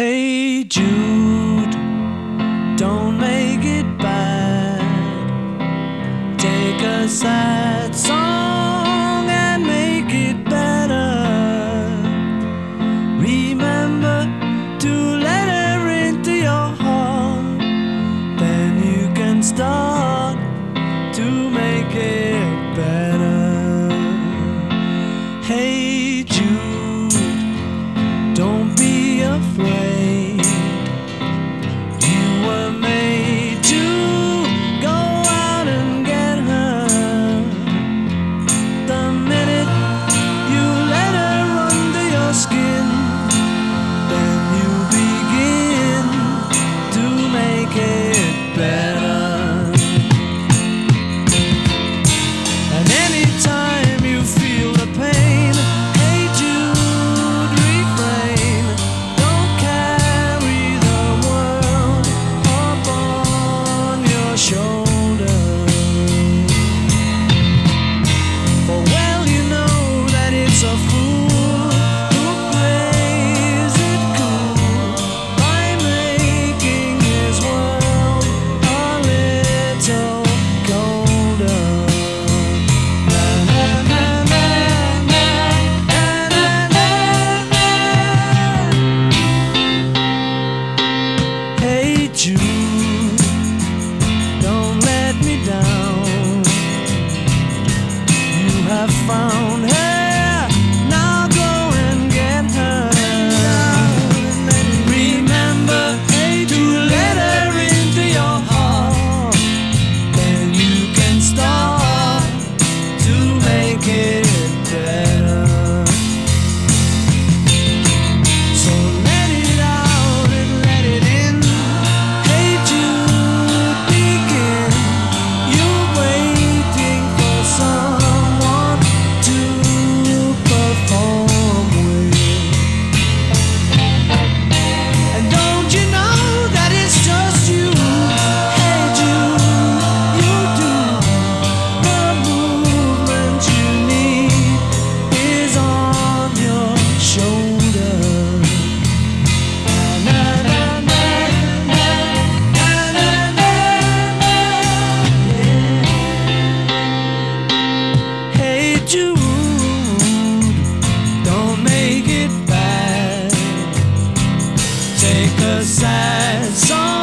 Hey Jude, don't make it bad. Take a sad song and make it better. Remember to let her into your heart. Then you can start to make it better. Hey Jude, don't be afraid. You were made to go out and get her. The minute you let her under your skin, then you begin to make it better. And anytime you feel the pain, hey Jude, refrain. Don't carry the world up on your shoulder. For well you know that it's a fool who plays it cool by making his world a little colder. Na, na, na, na, na, na, na, na. Hey Jude, don't let me down. You have found her, now go and get her. Remember to let her into your heart. Then you can start to make it better. So let it out and let it in. Hey Jude, begin. You're waiting for someone to perform with. And don't you know that it's just you? Hey Jude, you do. The movement you need is on your shoulder. Na, na, na, na, na, na, na, na. Hey Jude, don't make it bad. Take a sad song